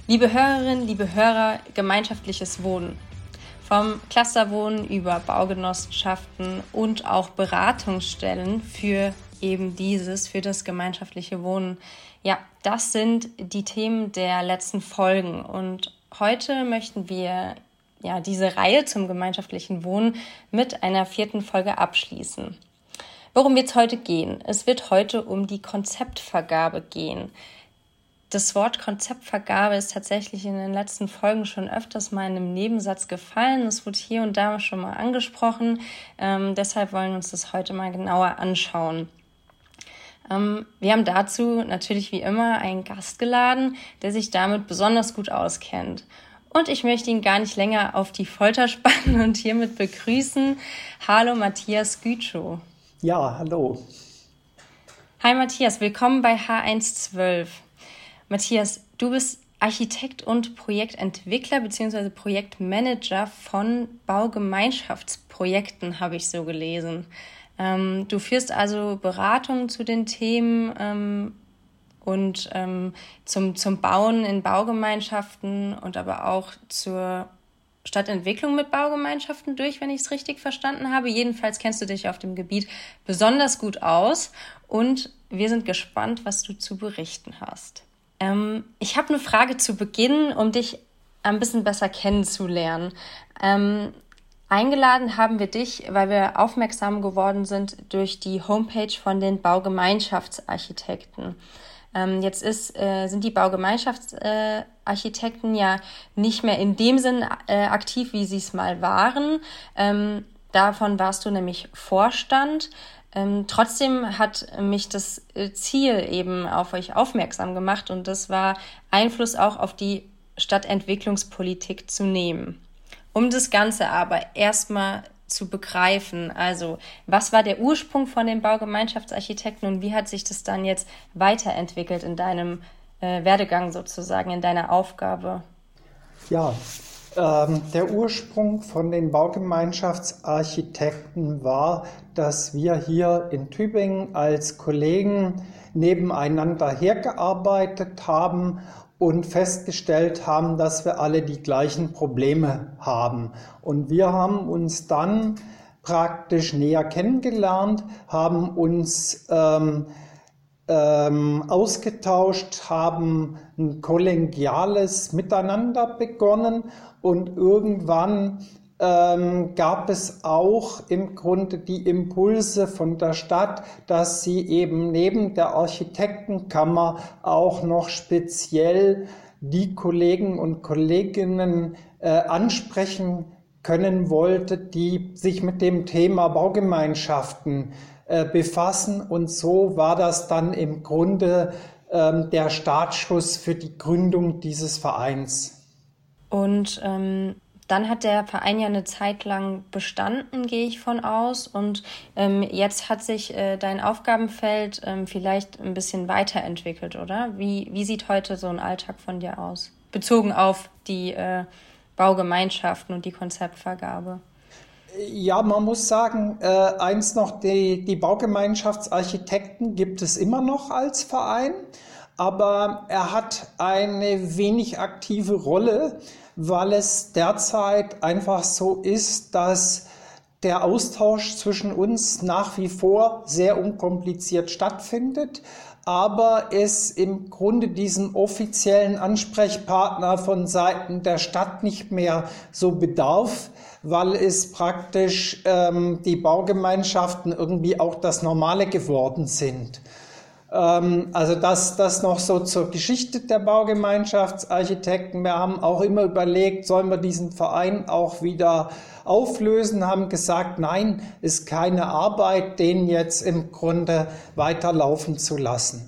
Liebe Hörerinnen, liebe Hörer, gemeinschaftliches Wohnen. Vom Clusterwohnen über Baugenossenschaften und auch Beratungsstellen für für das gemeinschaftliche Wohnen. Ja, das sind die Themen der letzten Folgen. Und heute möchten wir diese Reihe zum gemeinschaftlichen Wohnen mit einer 4. Folge abschließen. Worum wird es heute gehen? Es wird heute um die Konzeptvergabe gehen. Das Wort Konzeptvergabe ist tatsächlich in den letzten Folgen schon öfters mal in einem Nebensatz gefallen. Es wurde hier und da schon mal angesprochen. Deshalb wollen wir uns das heute mal genauer anschauen. Wir haben dazu natürlich wie immer einen Gast geladen, der sich damit besonders gut auskennt. Und ich möchte ihn gar nicht länger auf die Folter spannen und hiermit begrüßen. Hallo Matthias Gütschow. Ja, hallo. Hi Matthias, willkommen bei H112. Matthias, du bist Architekt und Projektentwickler bzw. Projektmanager von Baugemeinschaftsprojekten, habe ich so gelesen. Du führst also Beratungen zu den Themen und zum Bauen in Baugemeinschaften und aber auch zur Stadtentwicklung mit Baugemeinschaften durch, wenn ich es richtig verstanden habe. Jedenfalls kennst du dich auf dem Gebiet besonders gut aus und wir sind gespannt, was du zu berichten hast. Ich habe eine Frage zu Beginn, um dich ein bisschen besser kennenzulernen. Eingeladen haben wir dich, weil wir aufmerksam geworden sind durch die Homepage von den Baugemeinschaftsarchitekten. Jetzt sind die Baugemeinschaftsarchitekten ja nicht mehr in dem Sinn aktiv, wie sie es mal waren. Davon warst du nämlich Vorstand. Trotzdem hat mich das Ziel eben auf euch aufmerksam gemacht und das war, Einfluss auch auf die Stadtentwicklungspolitik zu nehmen. Um das Ganze aber erstmal zu begreifen, also was war der Ursprung von den Baugemeinschaftsarchitekten und wie hat sich das dann jetzt weiterentwickelt in deinem Werdegang sozusagen, in deiner Aufgabe? Ja, der Ursprung von den Baugemeinschaftsarchitekten war, dass wir hier in Tübingen als Kollegen nebeneinander hergearbeitet haben und festgestellt haben, dass wir alle die gleichen Probleme haben. Und wir haben uns dann praktisch näher kennengelernt, haben uns ausgetauscht, haben ein kollegiales Miteinander begonnen und irgendwann gab es auch im Grunde die Impulse von der Stadt, dass sie eben neben der Architektenkammer auch noch speziell die Kollegen und Kolleginnen ansprechen können wollte, die sich mit dem Thema Baugemeinschaften befassen. Und so war das dann im Grunde der Startschuss für die Gründung dieses Vereins. Und dann hat der Verein ja eine Zeit lang bestanden, gehe ich von aus. Und jetzt hat sich dein Aufgabenfeld vielleicht ein bisschen weiterentwickelt, oder? Wie sieht heute so ein Alltag von dir aus? Bezogen auf die Baugemeinschaften und die Konzeptvergabe. Ja, man muss sagen, eins noch, die Baugemeinschaftsarchitekten gibt es immer noch als Verein, aber er hat eine wenig aktive Rolle, weil es derzeit einfach so ist, dass der Austausch zwischen uns nach wie vor sehr unkompliziert stattfindet, aber es im Grunde diesen offiziellen Ansprechpartner von Seiten der Stadt nicht mehr so bedarf, weil es praktisch die Baugemeinschaften irgendwie auch das Normale geworden sind. Also das noch so zur Geschichte der Baugemeinschaftsarchitekten. Wir haben auch immer überlegt, sollen wir diesen Verein auch wieder auflösen, haben gesagt, nein, ist keine Arbeit, den jetzt im Grunde weiterlaufen zu lassen.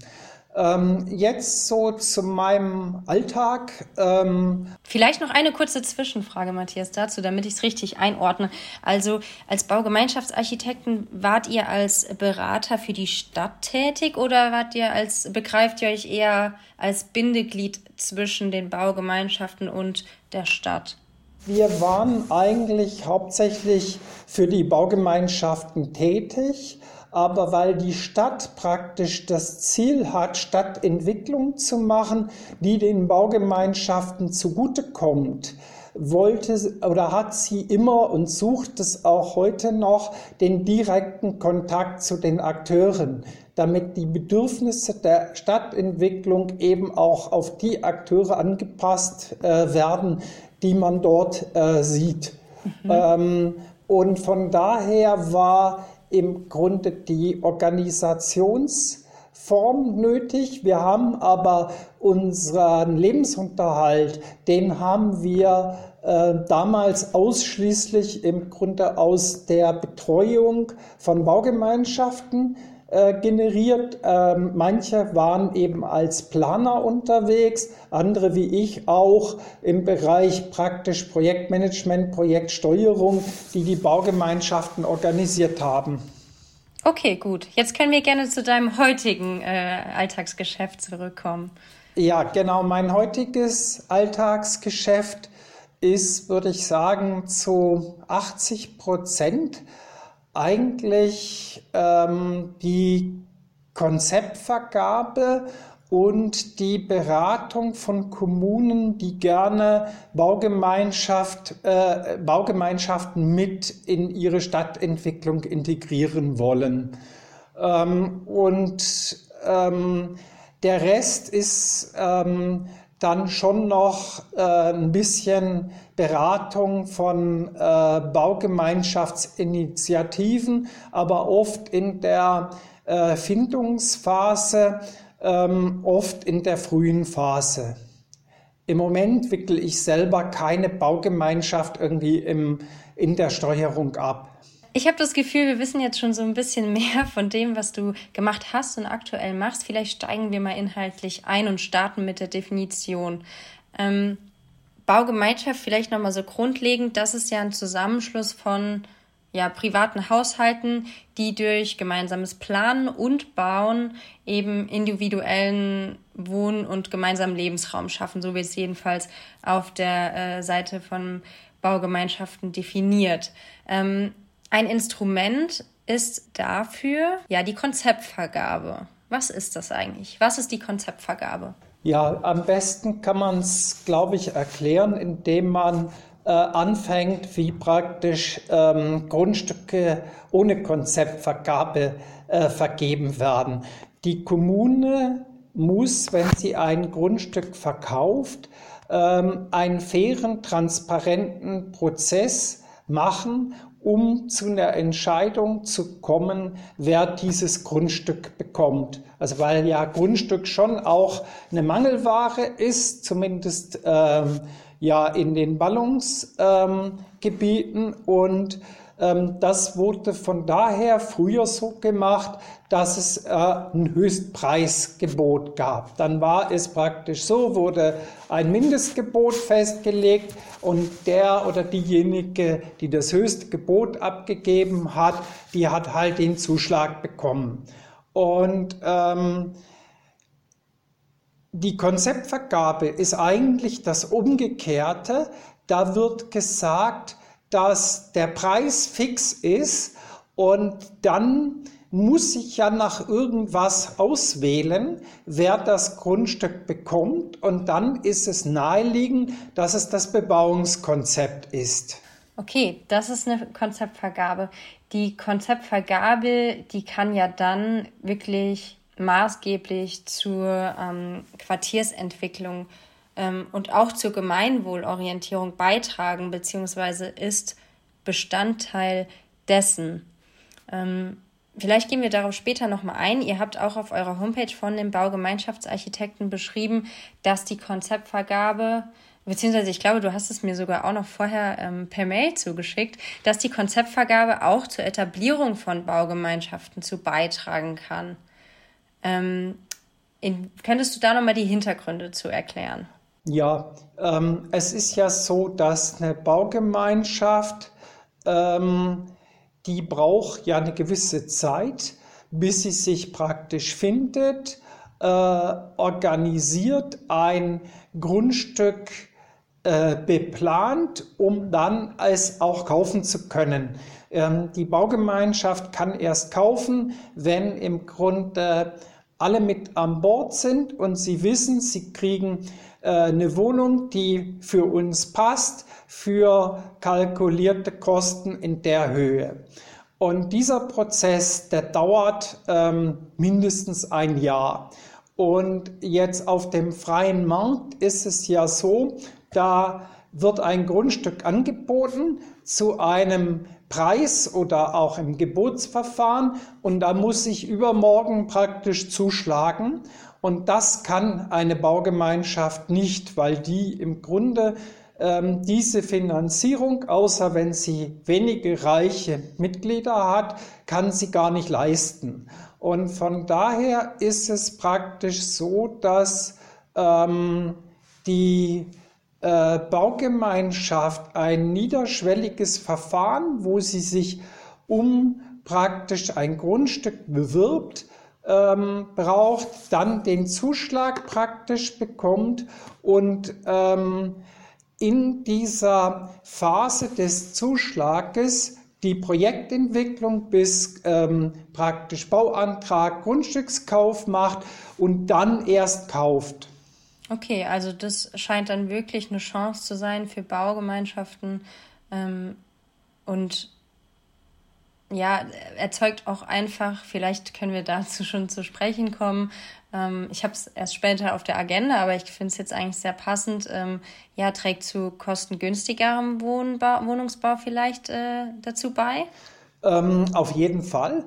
Jetzt so zu meinem Alltag. Vielleicht noch eine kurze Zwischenfrage, Matthias, dazu, damit ich es richtig einordne. Also als Baugemeinschaftsarchitekten wart ihr als Berater für die Stadt tätig oder begreift ihr euch eher als Bindeglied zwischen den Baugemeinschaften und der Stadt? Wir waren eigentlich hauptsächlich für die Baugemeinschaften tätig, aber weil die Stadt praktisch das Ziel hat, Stadtentwicklung zu machen, die den Baugemeinschaften zugutekommt, wollte oder hat sie immer und sucht es auch heute noch den direkten Kontakt zu den Akteuren, damit die Bedürfnisse der Stadtentwicklung eben auch auf die Akteure angepasst werden, die man dort sieht. Und von daher war im Grunde die Organisationsform nötig. Wir haben aber unseren Lebensunterhalt, den haben wir damals ausschließlich im Grunde aus der Betreuung von Baugemeinschaften generiert. Manche waren eben als Planer unterwegs, andere wie ich auch im Bereich praktisch Projektmanagement, Projektsteuerung, die die Baugemeinschaften organisiert haben. Okay, gut. Jetzt können wir gerne zu deinem heutigen Alltagsgeschäft zurückkommen. Ja, genau. Mein heutiges Alltagsgeschäft ist, würde ich sagen, zu 80% eigentlich die Konzeptvergabe und die Beratung von Kommunen, die gerne Baugemeinschaften mit in ihre Stadtentwicklung integrieren wollen. Der Rest ist dann schon noch ein bisschen Beratung von Baugemeinschaftsinitiativen, aber oft in der Findungsphase, oft in der frühen Phase. Im Moment wickle ich selber keine Baugemeinschaft irgendwie in der Steuerung ab. Ich habe das Gefühl, wir wissen jetzt schon so ein bisschen mehr von dem, was du gemacht hast und aktuell machst. Vielleicht steigen wir mal inhaltlich ein und starten mit der Definition. Baugemeinschaft vielleicht nochmal so grundlegend, das ist ja ein Zusammenschluss von privaten Haushalten, die durch gemeinsames Planen und Bauen eben individuellen Wohn- und gemeinsamen Lebensraum schaffen. So wird es jedenfalls auf der Seite von Baugemeinschaften definiert. Ein Instrument ist dafür die Konzeptvergabe. Was ist das eigentlich? Was ist die Konzeptvergabe? Ja, am besten kann man es, glaube ich, erklären, indem man anfängt, wie praktisch Grundstücke ohne Konzeptvergabe vergeben werden. Die Kommune muss, wenn sie ein Grundstück verkauft, einen fairen, transparenten Prozess machen, um zu einer Entscheidung zu kommen, wer dieses Grundstück bekommt. Also weil ja Grundstück schon auch eine Mangelware ist, zumindest in den Ballungsgebieten. Und das wurde von daher früher so gemacht, dass es ein Höchstpreisgebot gab. Dann war es praktisch so, wurde ein Mindestgebot festgelegt und der oder diejenige, die das höchste Gebot abgegeben hat, die hat halt den Zuschlag bekommen. Und die Konzeptvergabe ist eigentlich das Umgekehrte. Da wird gesagt, dass der Preis fix ist und dann muss ich ja nach irgendwas auswählen, wer das Grundstück bekommt, und dann ist es naheliegend, dass es das Bebauungskonzept ist. Okay, das ist eine Konzeptvergabe. Die Konzeptvergabe, die kann ja dann wirklich maßgeblich zur Quartiersentwicklung und auch zur Gemeinwohlorientierung beitragen, beziehungsweise ist Bestandteil dessen. Vielleicht gehen wir darauf später nochmal ein. Ihr habt auch auf eurer Homepage von den Baugemeinschaftsarchitekten beschrieben, dass die Konzeptvergabe, beziehungsweise ich glaube, du hast es mir sogar auch noch vorher per Mail zugeschickt, dass die Konzeptvergabe auch zur Etablierung von Baugemeinschaften zu beitragen kann. Könntest du da nochmal die Hintergründe zu erklären? Ja, es ist ja so, dass eine Baugemeinschaft, die braucht ja eine gewisse Zeit, bis sie sich praktisch findet, organisiert, ein Grundstück beplant, um dann es auch kaufen zu können. Die Baugemeinschaft kann erst kaufen, wenn im Grunde alle mit an Bord sind und sie wissen, sie kriegen eine Wohnung, die für uns passt, für kalkulierte Kosten in der Höhe. Und dieser Prozess, der dauert mindestens ein Jahr. Und jetzt auf dem freien Markt ist es ja so, da wird ein Grundstück angeboten zu einem Preis oder auch im Gebotsverfahren und da muss ich übermorgen praktisch zuschlagen. Und das kann eine Baugemeinschaft nicht, weil die im Grunde diese Finanzierung, außer wenn sie wenige reiche Mitglieder hat, kann sie gar nicht leisten. Und von daher ist es praktisch so, dass die Baugemeinschaft ein niederschwelliges Verfahren, wo sie sich um praktisch ein Grundstück bewirbt, braucht, dann den Zuschlag praktisch bekommt und in dieser Phase des Zuschlages die Projektentwicklung bis praktisch Bauantrag, Grundstückskauf macht und dann erst kauft. Okay, also das scheint dann wirklich eine Chance zu sein für Baugemeinschaften und ja, erzeugt auch einfach, vielleicht können wir dazu schon zu sprechen kommen. Ich habe es erst später auf der Agenda, aber ich finde es jetzt eigentlich sehr passend. Ja, trägt zu kostengünstigerem Wohnungsbau vielleicht dazu bei? Auf jeden Fall.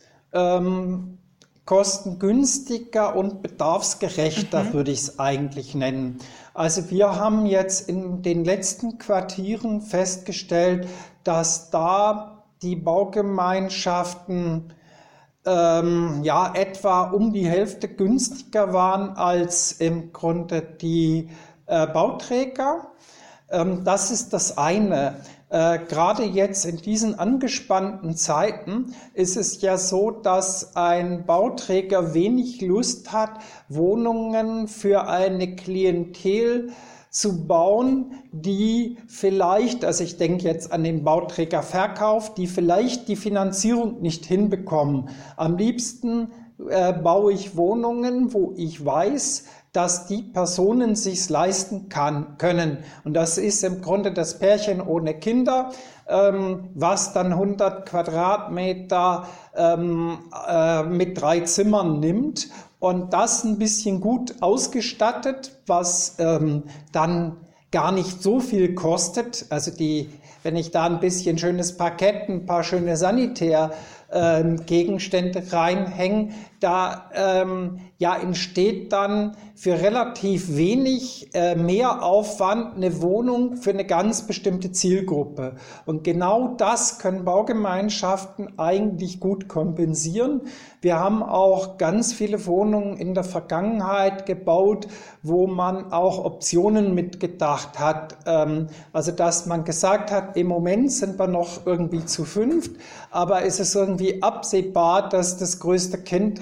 Kostengünstiger und bedarfsgerechter würde ich es eigentlich nennen. Also wir haben jetzt in den letzten Quartieren festgestellt, dass da die Baugemeinschaften ja etwa um die Hälfte günstiger waren als im Grunde die Bauträger. Das ist das eine. Gerade jetzt in diesen angespannten Zeiten ist es ja so, dass ein Bauträger wenig Lust hat, Wohnungen für eine Klientel zu bauen, die vielleicht, also ich denke jetzt an den Bauträgerverkauf, die vielleicht die Finanzierung nicht hinbekommen. Am liebsten baue ich Wohnungen, wo ich weiß, dass die Personen sich's leisten können. Und das ist im Grunde das Pärchen ohne Kinder, was dann 100 Quadratmeter mit 3 Zimmern nimmt und das ein bisschen gut ausgestattet, was dann gar nicht so viel kostet. Also wenn ich da ein bisschen schönes Parkett, ein paar schöne Sanitärgegenstände reinhänge, da ja entsteht dann für relativ wenig Mehraufwand eine Wohnung für eine ganz bestimmte Zielgruppe. Und genau das können Baugemeinschaften eigentlich gut kompensieren. Wir haben auch ganz viele Wohnungen in der Vergangenheit gebaut, wo man auch Optionen mitgedacht hat. Also dass man gesagt hat, im Moment sind wir noch irgendwie zu fünft, aber es ist irgendwie absehbar, dass das größte Kind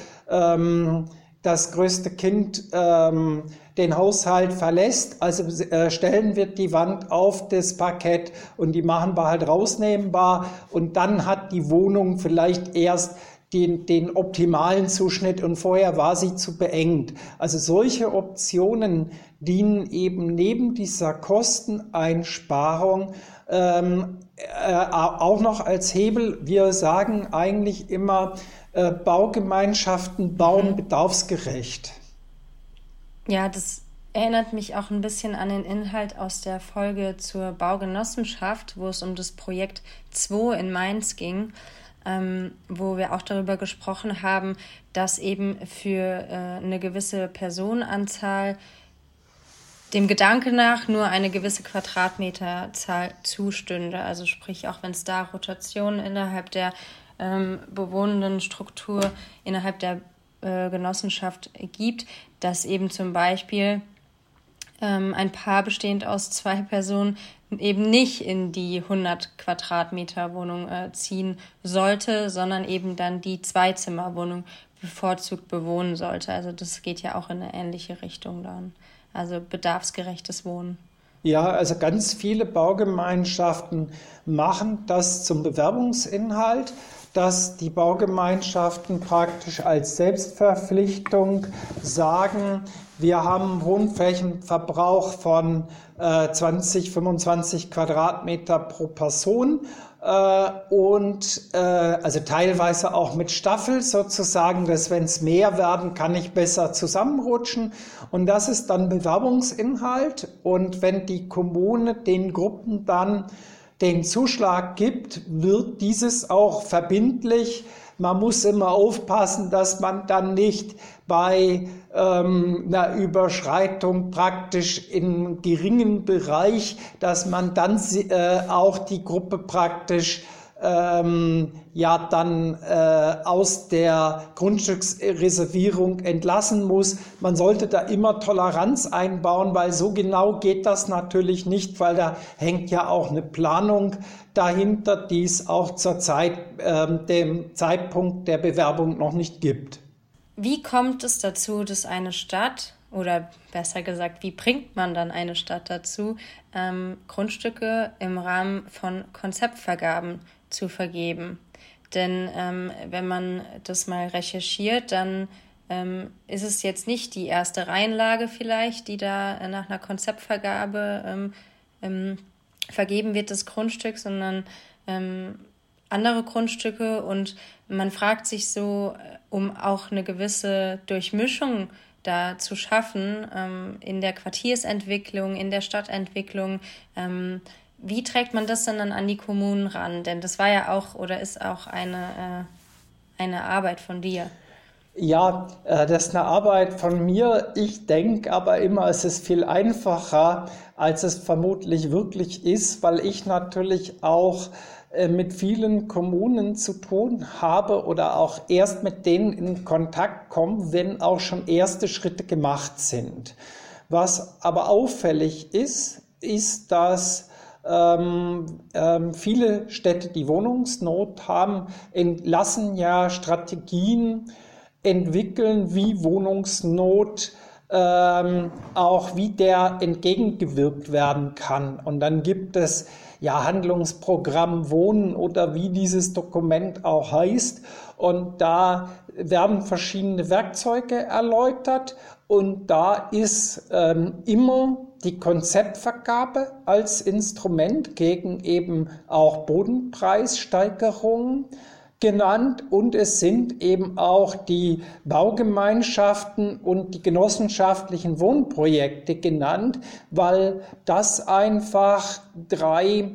den Haushalt verlässt, also stellen wir die Wand auf das Parkett und die machen wir halt rausnehmbar und dann hat die Wohnung vielleicht erst den optimalen Zuschnitt und vorher war sie zu beengt. Also solche Optionen dienen eben neben dieser Kosteneinsparung auch noch als Hebel. Wir sagen eigentlich immer, Baugemeinschaften bauen bedarfsgerecht. Ja, das erinnert mich auch ein bisschen an den Inhalt aus der Folge zur Baugenossenschaft, wo es um das Projekt 2 in Mainz ging, wo wir auch darüber gesprochen haben, dass eben für eine gewisse Personenanzahl dem Gedanke nach nur eine gewisse Quadratmeterzahl zustünde. Also sprich, auch wenn es da Rotationen innerhalb der bewohnenden Struktur innerhalb der Genossenschaft gibt, dass eben zum Beispiel ein Paar bestehend aus 2 Personen eben nicht in die 100 Quadratmeter Wohnung ziehen sollte, sondern eben dann die Zweizimmerwohnung bevorzugt bewohnen sollte. Also das geht ja auch in eine ähnliche Richtung dann. Also bedarfsgerechtes Wohnen. Ja, also ganz viele Baugemeinschaften machen das zum Bewerbungsinhalt, dass die Baugemeinschaften praktisch als Selbstverpflichtung sagen, wir haben einen Wohnflächenverbrauch von 20, 25 Quadratmeter pro Person also teilweise auch mit Staffel sozusagen, dass wenn es mehr werden, kann ich besser zusammenrutschen. Und das ist dann Bewerbungsinhalt. Und wenn die Kommune den Gruppen dann den Zuschlag gibt, wird dieses auch verbindlich. Man muss immer aufpassen, dass man dann nicht bei einer Überschreitung praktisch im geringen Bereich, dass man dann auch die Gruppe praktisch aus der Grundstücksreservierung entlassen muss. Man sollte da immer Toleranz einbauen, weil so genau geht das natürlich nicht, weil da hängt ja auch eine Planung dahinter, die es auch zur dem Zeitpunkt der Bewerbung noch nicht gibt. Wie kommt es dazu, dass eine Stadt, oder besser gesagt, wie bringt man dann eine Stadt dazu, Grundstücke im Rahmen von Konzeptvergaben zu vergeben? Denn wenn man das mal recherchiert, dann ist es jetzt nicht die erste Reihenlage vielleicht, die da nach einer Konzeptvergabe vergeben wird, das Grundstück, sondern andere Grundstücke, und man fragt sich so, um auch eine gewisse Durchmischung da zu schaffen, in der Quartiersentwicklung, in der Stadtentwicklung, wie trägt man das denn dann an die Kommunen ran? Denn das war ja auch oder ist auch eine Arbeit von dir. Ja, das ist eine Arbeit von mir. Ich denke aber immer, es ist viel einfacher, als es vermutlich wirklich ist, weil ich natürlich auch mit vielen Kommunen zu tun habe oder auch erst mit denen in Kontakt komme, wenn auch schon erste Schritte gemacht sind. Was aber auffällig ist, dass viele Städte, die Wohnungsnot haben, lassen ja Strategien entwickeln, wie Wohnungsnot auch wie der entgegengewirkt werden kann. Und dann gibt es ja Handlungsprogramm Wohnen oder wie dieses Dokument auch heißt. Und da werden verschiedene Werkzeuge erläutert. Und da ist immer die Konzeptvergabe als Instrument gegen eben auch Bodenpreissteigerungen genannt, und es sind eben auch die Baugemeinschaften und die genossenschaftlichen Wohnprojekte genannt, weil das einfach drei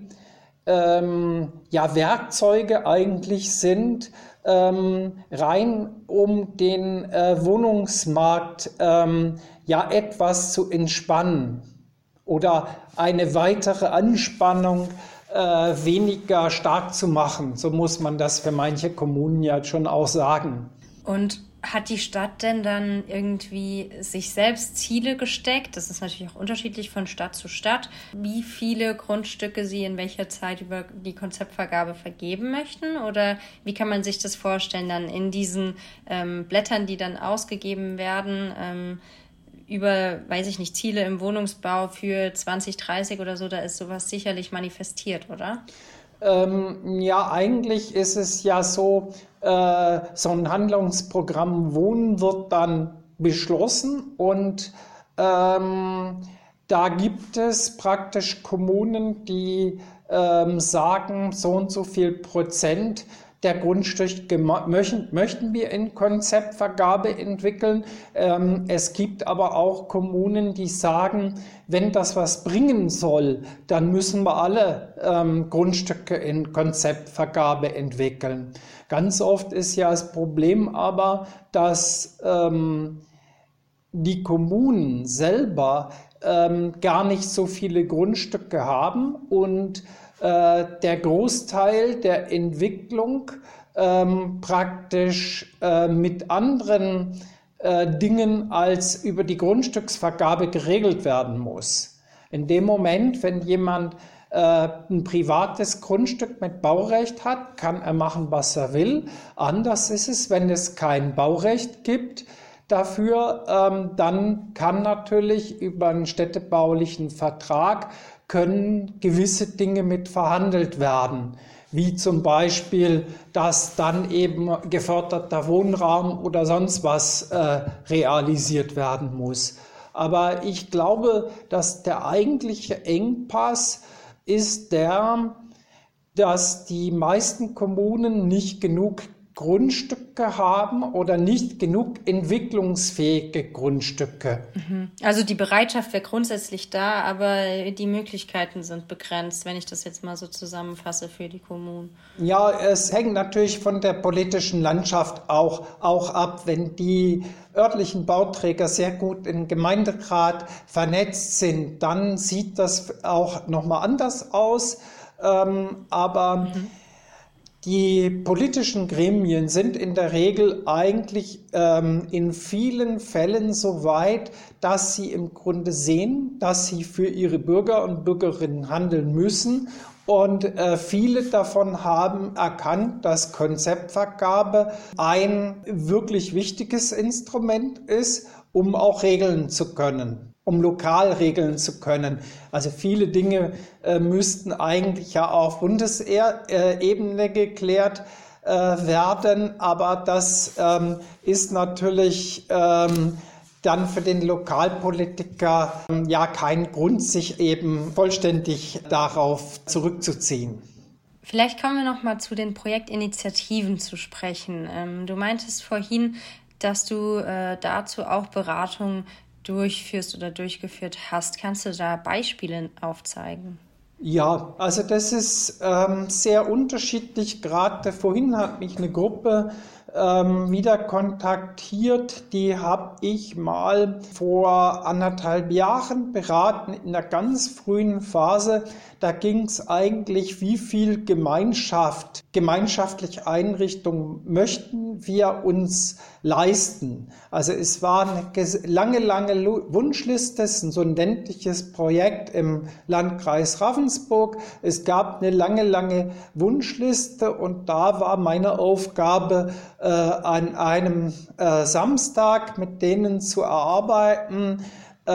Werkzeuge eigentlich sind, rein um den Wohnungsmarkt etwas zu entspannen oder eine weitere Anspannung weniger stark zu machen. So muss man das für manche Kommunen ja schon auch sagen. Und hat die Stadt denn dann irgendwie sich selbst Ziele gesteckt? Das ist natürlich auch unterschiedlich von Stadt zu Stadt, wie viele Grundstücke sie in welcher Zeit über die Konzeptvergabe vergeben möchten? Oder wie kann man sich das vorstellen, dann in diesen Blättern, die dann ausgegeben werden, über, weiß ich nicht, Ziele im Wohnungsbau für 2030 oder so, da ist sowas sicherlich manifestiert, oder? Eigentlich ist es ja so, so ein Handlungsprogramm Wohnen wird dann beschlossen, und da gibt es praktisch Kommunen, die sagen, so und so viel Prozent der Grundstücke möchten wir in Konzeptvergabe entwickeln. Es gibt aber auch Kommunen, die sagen, wenn das was bringen soll, dann müssen wir alle Grundstücke in Konzeptvergabe entwickeln. Ganz oft ist ja das Problem aber, dass die Kommunen selber gar nicht so viele Grundstücke haben und der Großteil der Entwicklung praktisch mit anderen Dingen als über die Grundstücksvergabe geregelt werden muss. In dem Moment, wenn jemand ein privates Grundstück mit Baurecht hat, kann er machen, was er will. Anders ist es, wenn es kein Baurecht gibt. dafür. Dann kann natürlich über einen städtebaulichen Vertrag können gewisse Dinge mit verhandelt werden, wie zum Beispiel, dass dann eben geförderter Wohnraum oder sonst was realisiert werden muss. Aber ich glaube, dass der eigentliche Engpass ist dass die meisten Kommunen nicht genug Grundstücke haben oder nicht genug entwicklungsfähige Grundstücke. Also die Bereitschaft wäre grundsätzlich da, aber die Möglichkeiten sind begrenzt, wenn ich das jetzt mal so zusammenfasse für die Kommunen. Ja, es hängt natürlich von der politischen Landschaft auch ab. Wenn die örtlichen Bauträger sehr gut im Gemeinderat vernetzt sind, dann sieht das auch nochmal anders aus. Aber die politischen Gremien sind in der Regel eigentlich in vielen Fällen so weit, dass sie im Grunde sehen, dass sie für ihre Bürger und Bürgerinnen handeln müssen. Und viele davon haben erkannt, dass Konzeptvergabe ein wirklich wichtiges Instrument ist, um auch regeln zu können, um lokal regeln zu können. Also viele Dinge müssten eigentlich ja auf Bundesebene geklärt werden, aber das ist natürlich dann für den Lokalpolitiker ja kein Grund, sich eben vollständig darauf zurückzuziehen. Vielleicht kommen wir noch mal zu den Projektinitiativen zu sprechen. Du meintest vorhin, dass du dazu auch Beratungen durchführst oder durchgeführt hast. Kannst du da Beispiele aufzeigen? Ja, also das ist sehr unterschiedlich. Gerade vorhin hat mich eine Gruppe wieder kontaktiert. Die habe ich mal vor 1,5 Jahren beraten in einer ganz frühen Phase. Da ging es eigentlich, wie viel gemeinschaftliche Einrichtungen möchten wir uns leisten. Also es war eine lange Wunschliste, es ist so ein ländliches Projekt im Landkreis Ravensburg. Es gab eine lange Wunschliste und da war meine Aufgabe, an einem Samstag mit denen zu erarbeiten,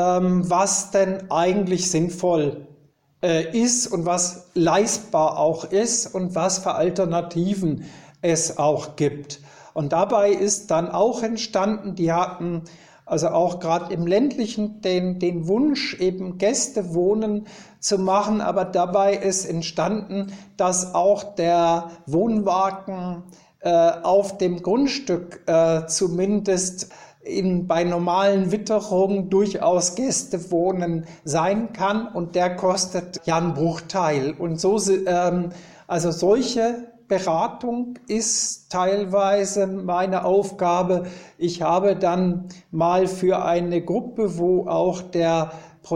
was denn eigentlich sinnvoll ist und was leistbar auch ist und was für Alternativen es auch gibt. Und dabei ist dann auch entstanden, die hatten also auch gerade im ländlichen den Wunsch, eben Gästewohnen zu machen, aber dabei ist entstanden, dass auch der Wohnwagen auf dem Grundstück zumindest bei normalen Witterungen durchaus Gästewohnen sein kann und der kostet ja einen Bruchteil. Und so, also solche Beratung ist teilweise meine Aufgabe. Ich habe dann mal für eine Gruppe, wo auch der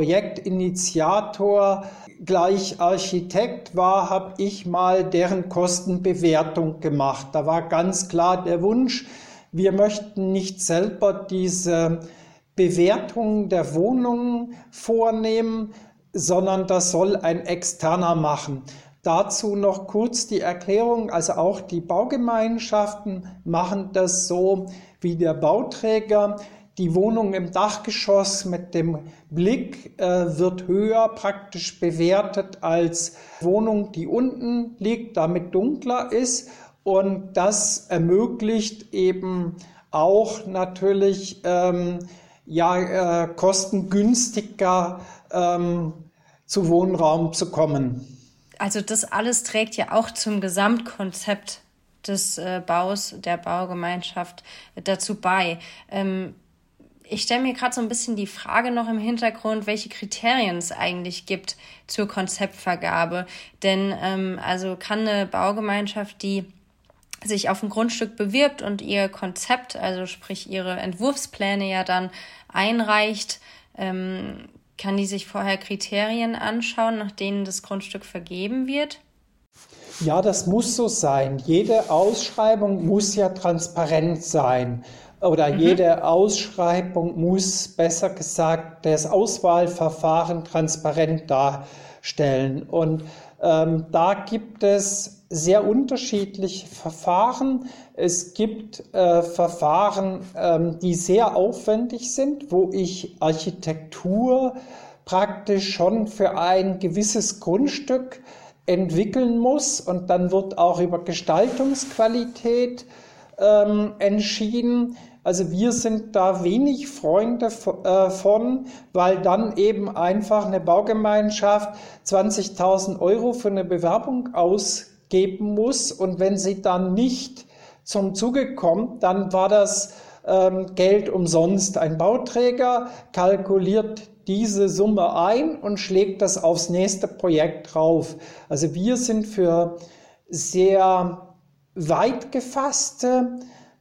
Projektinitiator gleich Architekt war, habe ich mal deren Kostenbewertung gemacht. Da war ganz klar der Wunsch, wir möchten nicht selber diese Bewertung der Wohnungen vornehmen, sondern das soll ein Externer machen. Dazu noch kurz die Erklärung, also auch die Baugemeinschaften machen das so wie der Bauträger. Die Wohnung im Dachgeschoss mit dem Blick wird höher praktisch bewertet als Wohnung, die unten liegt, damit dunkler ist. Und das ermöglicht eben auch natürlich kostengünstiger zu Wohnraum zu kommen. Also das alles trägt ja auch zum Gesamtkonzept des Baus, der Baugemeinschaft dazu bei. Ich stelle mir gerade so ein bisschen die Frage noch im Hintergrund, welche Kriterien es eigentlich gibt zur Konzeptvergabe. Denn also kann eine Baugemeinschaft, die sich auf ein Grundstück bewirbt und ihr Konzept, also sprich ihre Entwurfspläne ja dann einreicht, kann die sich vorher Kriterien anschauen, nach denen das Grundstück vergeben wird? Ja, das muss so sein. Jede Ausschreibung muss ja transparent sein. Oder jede Ausschreibung muss, besser gesagt, das Auswahlverfahren transparent darstellen. Und da gibt es sehr unterschiedliche Verfahren. Es gibt Verfahren, die sehr aufwendig sind, wo ich Architektur praktisch schon für ein gewisses Grundstück entwickeln muss und dann wird auch über Gestaltungsqualität entschieden. Also wir sind da wenig Freunde von, weil dann eben einfach eine Baugemeinschaft 20.000 Euro für eine Bewerbung ausgeben muss und wenn sie dann nicht zum Zuge kommt, dann war das Geld umsonst. Ein Bauträger kalkuliert diese Summe ein und schlägt das aufs nächste Projekt drauf. Also wir sind für sehr weit gefasste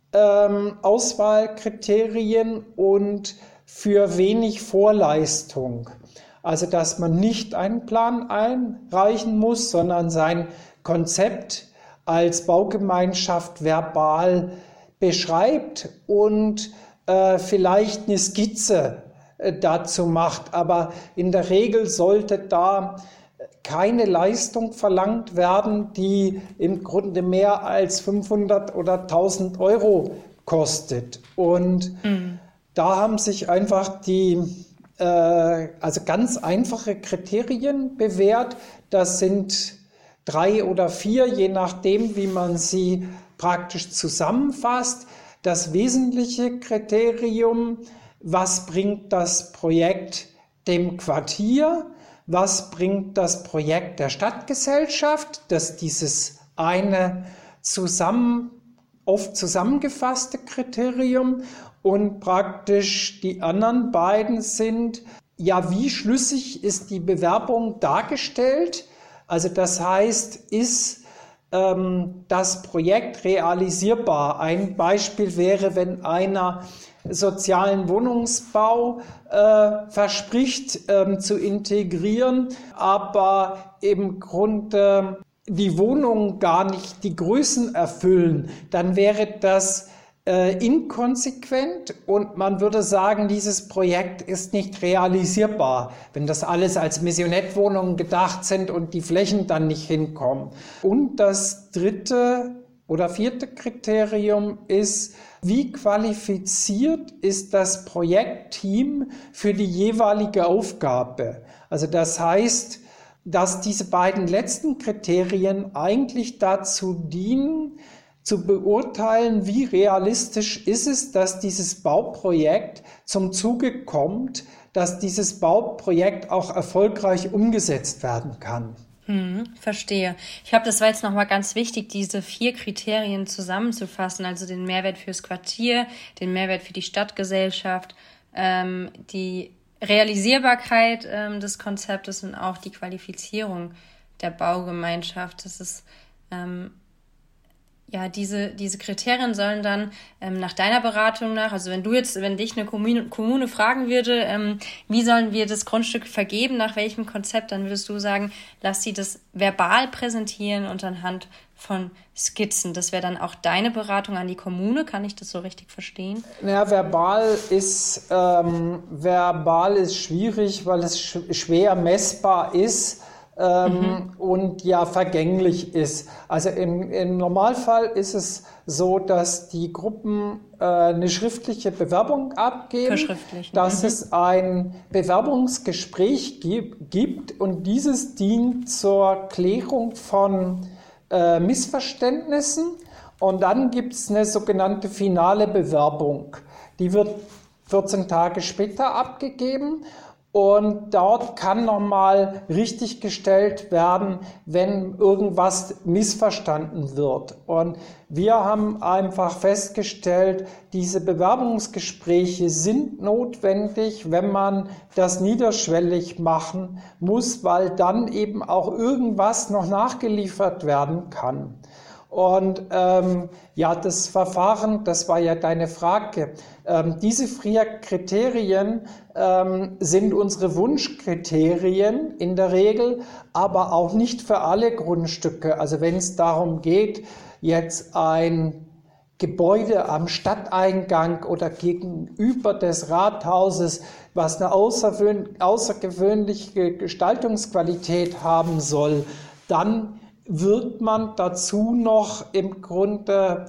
Auswahlkriterien und für wenig Vorleistung. Also dass man nicht einen Plan einreichen muss, sondern sein Konzept als Baugemeinschaft verbal beschreibt und vielleicht eine Skizze dazu macht. Aber in der Regel sollte da keine Leistung verlangt werden, die im Grunde mehr als 500 oder 1.000 Euro kostet. Und da haben sich einfach also ganz einfache Kriterien bewährt. Das sind 3 oder 4, je nachdem, wie man sie praktisch zusammenfasst. Das wesentliche Kriterium: Was bringt das Projekt dem Quartier? Was bringt das Projekt der Stadtgesellschaft? Das ist dieses eine oft zusammengefasste Kriterium. Und praktisch die anderen beiden sind, ja, wie schlüssig ist die Bewerbung dargestellt? Also das heißt, ist das Projekt realisierbar? Ein Beispiel wäre, wenn einer sozialen Wohnungsbau verspricht zu integrieren, aber im Grunde die Wohnungen gar nicht die Größen erfüllen, dann wäre das inkonsequent und man würde sagen, dieses Projekt ist nicht realisierbar, wenn das alles als Maisonette-Wohnungen gedacht sind und die Flächen dann nicht hinkommen. Und das 3. oder 4. Kriterium ist, wie qualifiziert ist das Projektteam für die jeweilige Aufgabe? Also das heißt, dass diese beiden letzten Kriterien eigentlich dazu dienen, zu beurteilen, wie realistisch ist es, dass dieses Bauprojekt zum Zuge kommt, dass dieses Bauprojekt auch erfolgreich umgesetzt werden kann. Verstehe. Ich glaube, das war jetzt nochmal ganz wichtig, diese 4 Kriterien zusammenzufassen, also den Mehrwert fürs Quartier, den Mehrwert für die Stadtgesellschaft, die Realisierbarkeit des Konzeptes und auch die Qualifizierung der Baugemeinschaft. Das ist diese Kriterien sollen dann nach deiner Beratung nach, also wenn dich eine Kommune fragen würde, wie sollen wir das Grundstück vergeben, nach welchem Konzept, dann würdest du sagen, lass sie das verbal präsentieren und anhand von Skizzen. Das wäre dann auch deine Beratung an die Kommune, kann ich das so richtig verstehen? Ja, verbal ist schwierig, weil es schwer messbar ist. Und ja vergänglich ist. Also im Normalfall ist es so, dass die Gruppen eine schriftliche Bewerbung abgeben, dass es ein Bewerbungsgespräch gibt und dieses dient zur Klärung von Missverständnissen und dann gibt es eine sogenannte finale Bewerbung. Die wird 14 Tage später abgegeben. Und dort kann nochmal richtig gestellt werden, wenn irgendwas missverstanden wird. Und wir haben einfach festgestellt, diese Bewerbungsgespräche sind notwendig, wenn man das niederschwellig machen muss, weil dann eben auch irgendwas noch nachgeliefert werden kann. Und das Verfahren, das war ja deine Frage, diese 4 Kriterien sind unsere Wunschkriterien in der Regel, aber auch nicht für alle Grundstücke. Also wenn es darum geht, jetzt ein Gebäude am Stadteingang oder gegenüber des Rathauses, was eine außergewöhnliche Gestaltungsqualität haben soll, dann wird man dazu noch im Grunde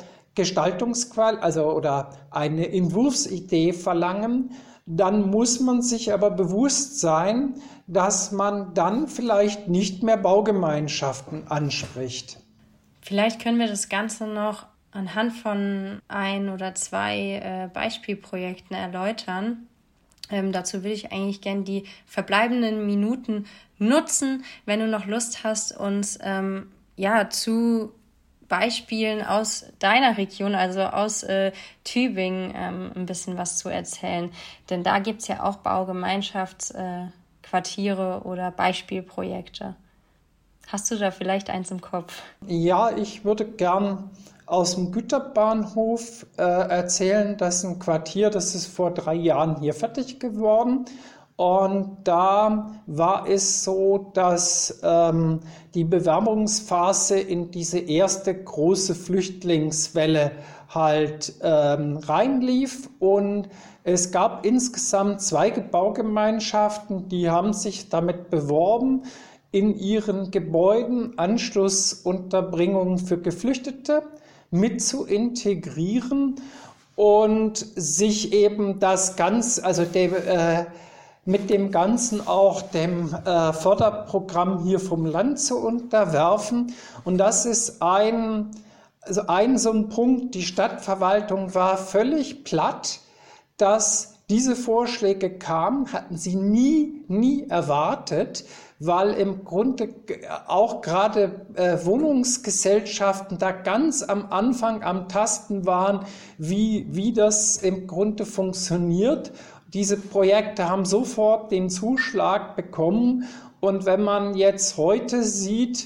oder eine Entwurfsidee verlangen, dann muss man sich aber bewusst sein, dass man dann vielleicht nicht mehr Baugemeinschaften anspricht. Vielleicht können wir das Ganze noch anhand von 1 oder 2 Beispielprojekten erläutern. Dazu würde ich eigentlich gerne die verbleibenden Minuten nutzen, wenn du noch Lust hast, uns zu Beispielen aus deiner Region, also aus Tübingen, ein bisschen was zu erzählen. Denn da gibt es ja auch Baugemeinschaftsquartiere oder Beispielprojekte. Hast du da vielleicht eins im Kopf? Ja, ich würde gern aus dem Güterbahnhof erzählen. Das ist ein Quartier, das ist vor 3 Jahren hier fertig geworden. Und da war es so, dass die Bewerbungsphase in diese erste große Flüchtlingswelle halt reinlief. Und es gab insgesamt 2 Baugemeinschaften, die haben sich damit beworben, in ihren Gebäuden Anschlussunterbringung für Geflüchtete mit zu integrieren und sich eben das Ganze, mit dem Ganzen auch dem Förderprogramm hier vom Land zu unterwerfen. Und das ist so ein Punkt. Die Stadtverwaltung war völlig platt, dass diese Vorschläge kamen, hatten sie nie erwartet, weil im Grunde auch gerade Wohnungsgesellschaften da ganz am Anfang am Tasten waren, wie das im Grunde funktioniert. Diese Projekte haben sofort den Zuschlag bekommen. Und wenn man jetzt heute sieht,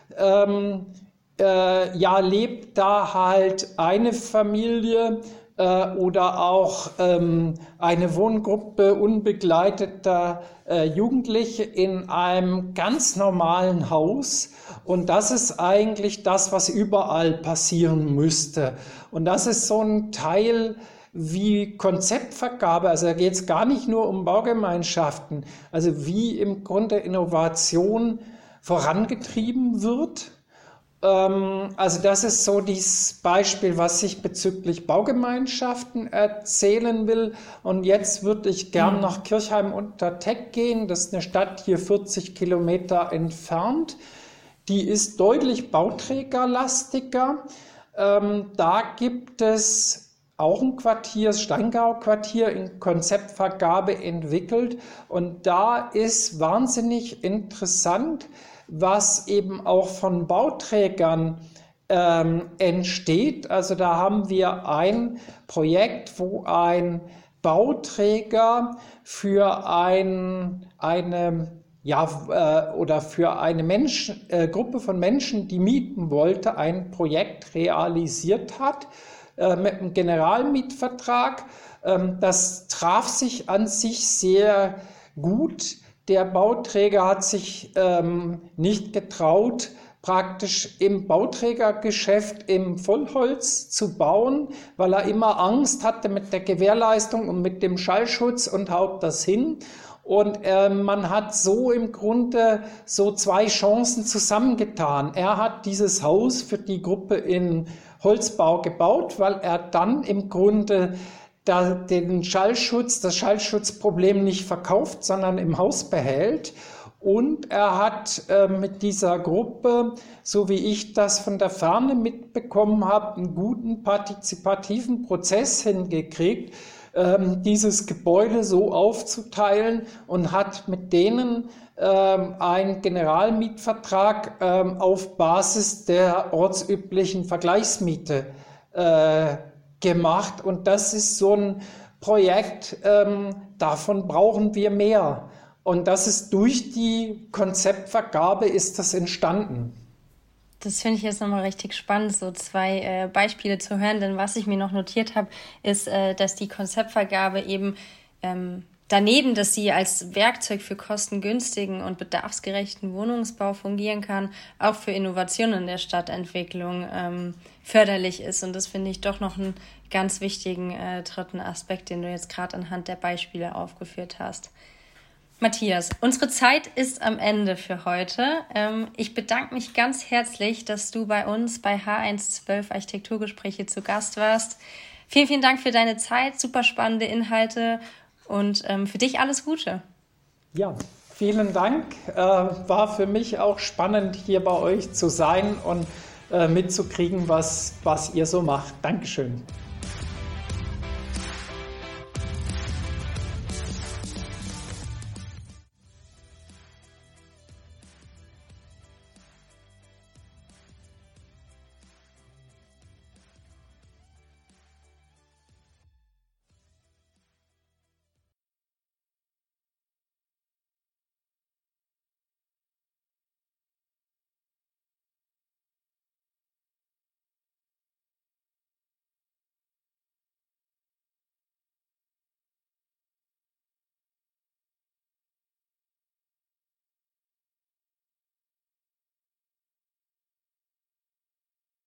lebt da halt eine Familie oder auch eine Wohngruppe unbegleiteter Jugendliche in einem ganz normalen Haus. Und das ist eigentlich das, was überall passieren müsste. Und das ist so ein Teil wie Konzeptvergabe, also da geht es gar nicht nur um Baugemeinschaften, also wie im Grunde Innovation vorangetrieben wird. Also das ist so dieses Beispiel, was ich bezüglich Baugemeinschaften erzählen will. Und jetzt würde ich gern nach Kirchheim unter Teck gehen. Das ist eine Stadt hier 40 Kilometer entfernt. Die ist deutlich bauträgerlastiger. Da gibt es auch ein Quartier, das Steingau-Quartier, in Konzeptvergabe entwickelt. Und da ist wahnsinnig interessant, was eben auch von Bauträgern entsteht. Also da haben wir ein Projekt, wo ein Bauträger für eine Gruppe von Menschen, die mieten wollte, ein Projekt realisiert hat mit einem Generalmietvertrag. Das traf sich an sich sehr gut. Der Bauträger hat sich nicht getraut, praktisch im Bauträgergeschäft im Vollholz zu bauen, weil er immer Angst hatte mit der Gewährleistung und mit dem Schallschutz und haut das hin. Und man hat so im Grunde so 2 Chancen zusammengetan. Er hat dieses Haus für die Gruppe in Holzbau gebaut, weil er dann im Grunde das Schallschutzproblem nicht verkauft, sondern im Haus behält. Und er hat mit dieser Gruppe, so wie ich das von der Ferne mitbekommen habe, einen guten partizipativen Prozess hingekriegt, dieses Gebäude so aufzuteilen und hat mit denen einen Generalmietvertrag auf Basis der ortsüblichen Vergleichsmiete gemacht. Und das ist so ein Projekt, davon brauchen wir mehr. Und das ist durch die Konzeptvergabe ist das entstanden. Das finde ich jetzt nochmal richtig spannend, so 2 Beispiele zu hören. Denn was ich mir noch notiert habe, ist, dass die Konzeptvergabe eben daneben, dass sie als Werkzeug für kostengünstigen und bedarfsgerechten Wohnungsbau fungieren kann, auch für Innovationen in der Stadtentwicklung förderlich ist. Und das finde ich doch noch einen ganz wichtigen 3. Aspekt, den du jetzt gerade anhand der Beispiele aufgeführt hast. Matthias, unsere Zeit ist am Ende für heute. Ich bedanke mich ganz herzlich, dass du bei uns bei H112 Architekturgespräche zu Gast warst. Vielen, vielen Dank für deine Zeit, super spannende Inhalte und für dich alles Gute. Ja, vielen Dank. War für mich auch spannend, hier bei euch zu sein und mitzukriegen, was ihr so macht. Dankeschön.